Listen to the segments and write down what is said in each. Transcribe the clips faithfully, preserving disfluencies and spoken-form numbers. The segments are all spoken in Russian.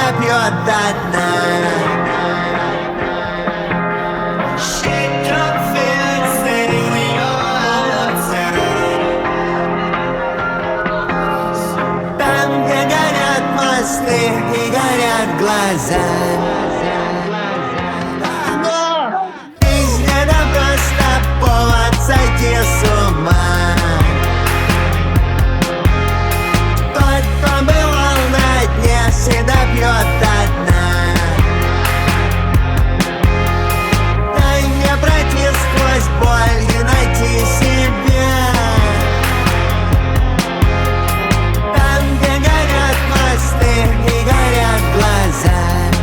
допьет до дна. Там, где горят мосты и горят глаза, жизнь это просто повод сойти с ума. Тот, кто бывал на дне, всегда пьет до дна. Дай мне пройти сквозь боль и найти себя. Там, где горят мосты и горят глаза.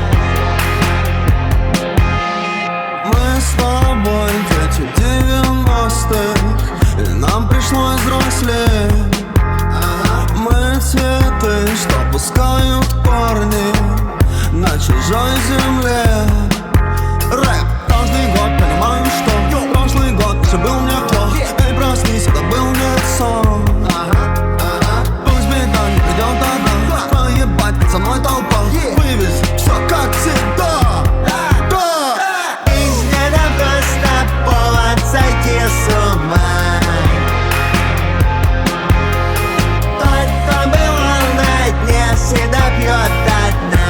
Мы с тобой дети девяностых, и нам пришлось взрослеть. Мы цветы, что пускают корни на чужой земле. Рэп каждый год, понимаю, что прошлый год все был не плох. Эй, проснись, это был не сон. Пусть беда не придет одна, поебать, под со мной толпа. Вывез все как всегда. Жизнь это просто повод сойти с ума. Тот, кто бывал на дне, всегда пьет до дна.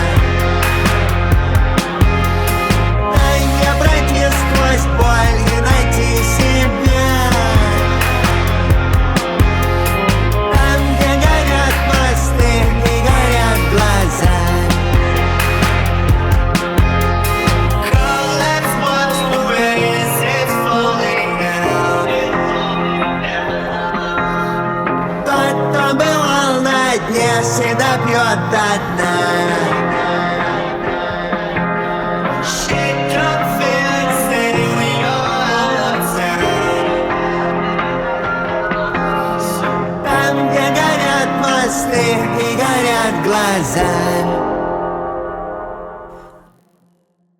Дай мне пройти сквозь боль и найти себя. Там, где горят мосты и горят глаза. Тот, кто бывал на дне, всегда пьет до дна. Там, где горят мосты и горят глаза.